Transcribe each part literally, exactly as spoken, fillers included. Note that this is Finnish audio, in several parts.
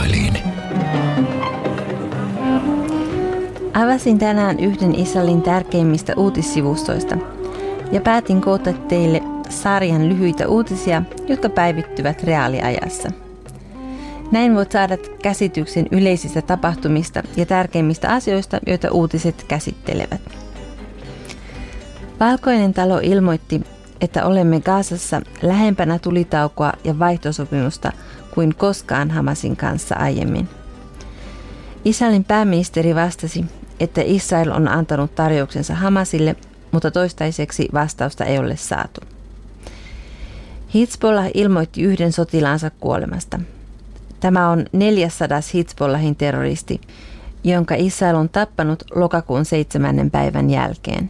Israeliin. Avasin tänään yhden Israelin tärkeimmistä uutissivustoista ja päätin koota teille sarjan lyhyitä uutisia, jotka päivittyvät reaaliajassa. Näin voit saada käsityksen yleisistä tapahtumista ja tärkeimmistä asioista, joita uutiset käsittelevät. Valkoinen talo ilmoitti, että olemme Gazassa lähempänä tulitaukoa ja vaihtosopimusta kuin koskaan Hamasin kanssa aiemmin. Israelin pääministeri vastasi, että Israel on antanut tarjouksensa Hamasille, mutta toistaiseksi vastausta ei ole saatu. Hizbollah ilmoitti yhden sotilaansa kuolemasta. Tämä on neljäsadas Hizbollahin terroristi, jonka Israel on tappanut lokakuun seitsemännen päivän jälkeen.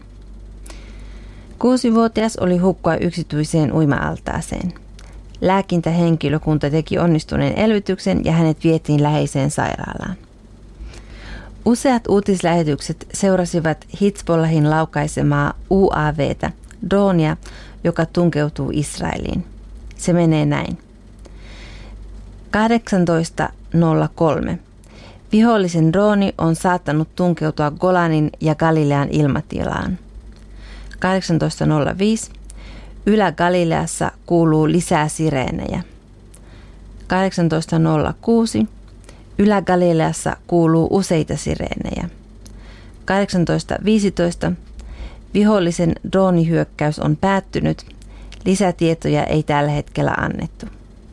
Kuusivuotias oli hukkua yksityiseen uima-altaaseen. Lääkintähenkilökunta teki onnistuneen elvytyksen ja hänet vietiin läheiseen sairaalaan. Useat uutislähetykset seurasivat Hizbollahin laukaisemaa U A V:tä, droonia, joka tunkeutuu Israeliin. Se menee näin. kahdeksantoista nolla kolme. Vihollisen drooni on saattanut tunkeutua Golanin ja Galilean ilmatilaan. kahdeksantoista nolla viisi. Ylä-Galileassa kuuluu lisää sireenejä. kahdeksantoista nolla kuusi. Ylä-Galileassa kuuluu useita sireenejä. kahdeksantoista viisitoista. Vihollisen droonihyökkäys on päättynyt. Lisätietoja ei tällä hetkellä annettu.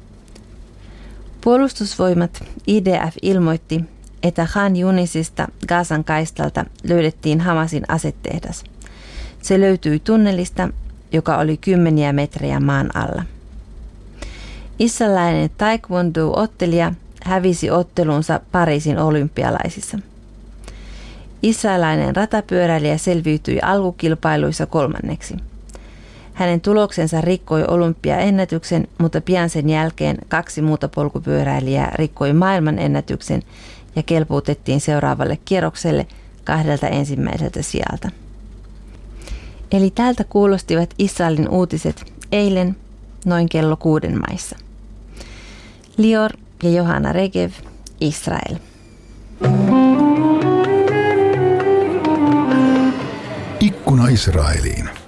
Puolustusvoimat I D F ilmoitti, että Khan Yunisista Gazan kaistalta löydettiin Hamasin asetehdas. Se löytyi tunnelista, joka oli kymmeniä metriä maan alla. Israelilainen taekwondo-ottelija hävisi ottelunsa Pariisin olympialaisissa. Israelilainen ratapyöräilijä selviytyi alkukilpailuissa kolmanneksi. Hänen tuloksensa rikkoi olympiaennätyksen, mutta pian sen jälkeen kaksi muuta polkupyöräilijää rikkoi maailmanennätyksen ja kelpuutettiin seuraavalle kierrokselle kahdelta ensimmäiseltä sijalta. Eli tältä kuulostivat Israelin uutiset eilen noin kello kuuden maissa. Lior ja Johanna Regev, Israel. Ikkuna Israeliin.